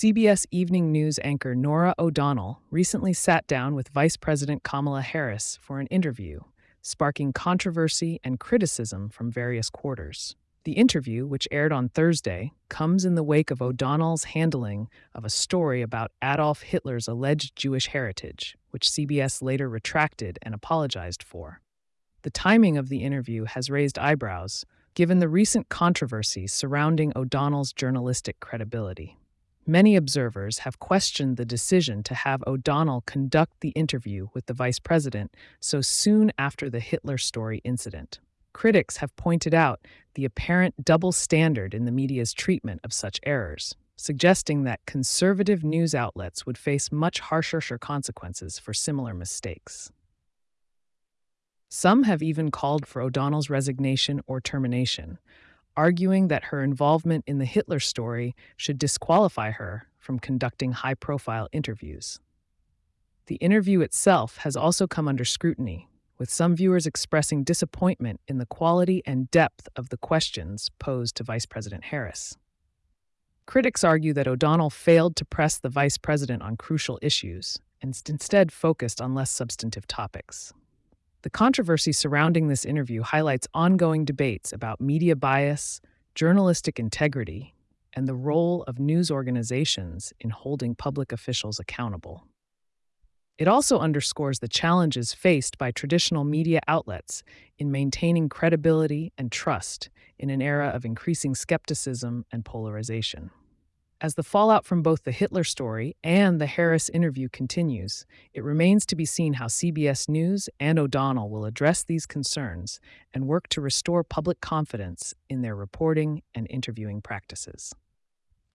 CBS Evening News anchor Norah O'Donnell recently sat down with Vice President Kamala Harris for an interview, sparking controversy and criticism from various quarters. The interview, which aired on Thursday, comes in the wake of O'Donnell's handling of a story about Adolf Hitler's alleged Jewish heritage, which CBS later retracted and apologized for. The timing of the interview has raised eyebrows, given the recent controversies surrounding O'Donnell's journalistic credibility. Many observers have questioned the decision to have O'Donnell conduct the interview with the vice president so soon after the Hitler story incident. Critics have pointed out the apparent double standard in the media's treatment of such errors, suggesting that conservative news outlets would face much harsher consequences for similar mistakes. Some have even called for O'Donnell's resignation or termination, arguing that her involvement in the Hitler story should disqualify her from conducting high-profile interviews. The interview itself has also come under scrutiny, with some viewers expressing disappointment in the quality and depth of the questions posed to Vice President Harris. Critics argue that O'Donnell failed to press the vice president on crucial issues and instead focused on less substantive topics. The controversy surrounding this interview highlights ongoing debates about media bias, journalistic integrity, and the role of news organizations in holding public officials accountable. It also underscores the challenges faced by traditional media outlets in maintaining credibility and trust in an era of increasing skepticism and polarization. As the fallout from both the Hitler story and the Harris interview continues, it remains to be seen how CBS News and O'Donnell will address these concerns and work to restore public confidence in their reporting and interviewing practices.